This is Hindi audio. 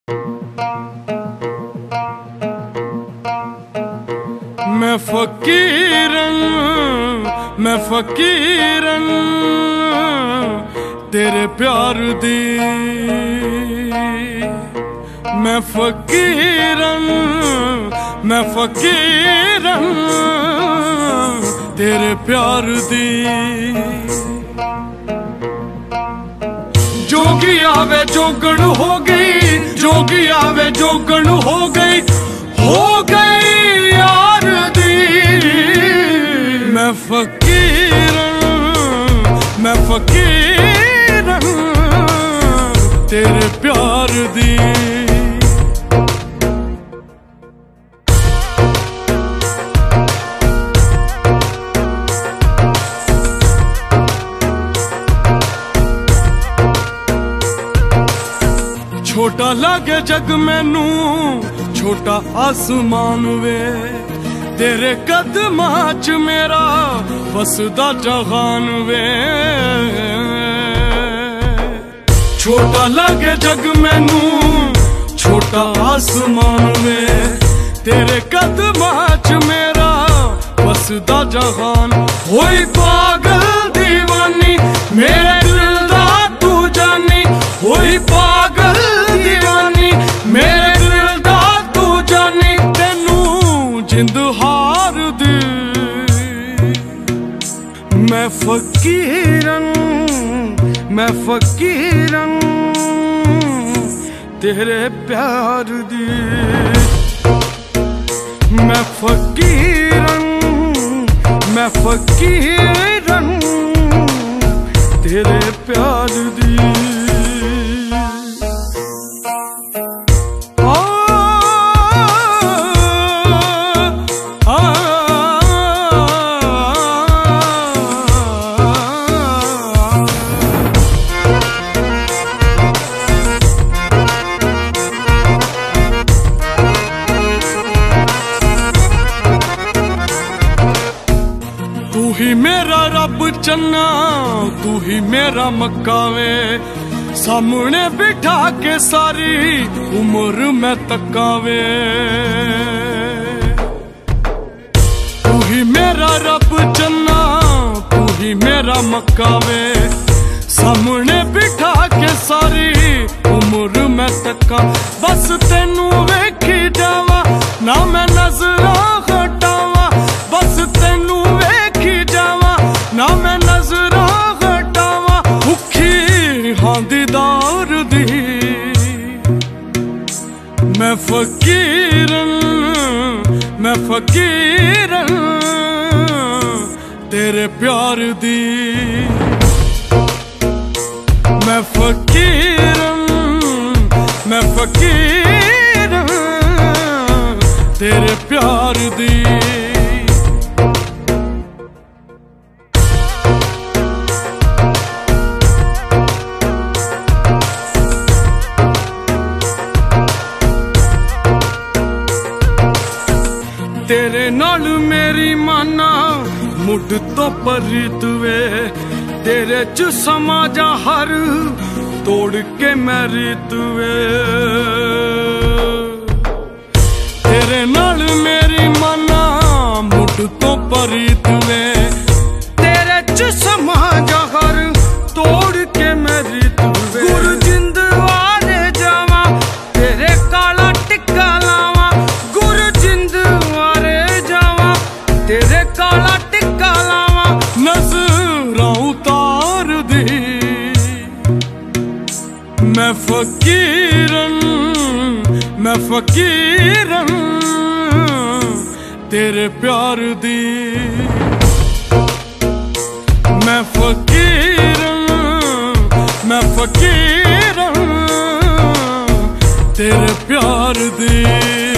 मैं फकीरन तेरे प्यार दी। मैं फकीरन तेरे प्यार दी। जोगी आवे जोगण हो गई, जोगी आवे जोगण हो गई यार दी। मैं फकीरन तेरे प्यार दी। छोटा लागे जग मैनू छोटा आसमान वे, तेरे कदमां च मेरा वसदा जहान वे। छोटा लागे जग मैनू छोटा आसमान वे, तेरे कदमां च मेरा वसदा जहान। होई पागल दीवानी मेरे दिल दा तू जानी, होई पागल दीवानी मेरे दिल दा तू जानी। तेनू जिंद हार दी। मैं फकीरन तेरे प्यार दी। मैं फकीरन तेरे प्यार दी। तू ही मेरा रब चन्ना, तू ही मेरा मक्का वे। सामने बिठा के सारी उम्र मैं तकावे। तू ही मेरा रब चन्ना, तू ही मेरा मक्का वे। सामने बिठा के सारी उम्र मैं तका। बस तेनू वेखी जावा ना मैं नजरां हटावा। बस तेनू वेखी जावा ना मैं नजरां हटावा। भुखी हां दीदार दी। मैं फकीरन तेरे प्यार दी। मैं फकीरन तेरे प्यार दी। तेरे नाल मेरी माना मुड तो परीत वे। तेरे च समा जा हर तोड़ के मैं रीत वे। तेरे नाल मेरी माना मुड तो परीत वे। तेरे च समा जा हर तोड़ के मैं रीत वे। गुरु जिंद वाले जावा तेरे काला टिक्का लावा। गुरु जिंद वाले जावा तेरे काला टिक्का लावा। नजरां उतार दी। मैं फकीरन तेरे प्यार दी। मैं फकीरन तेरे प्यार दी।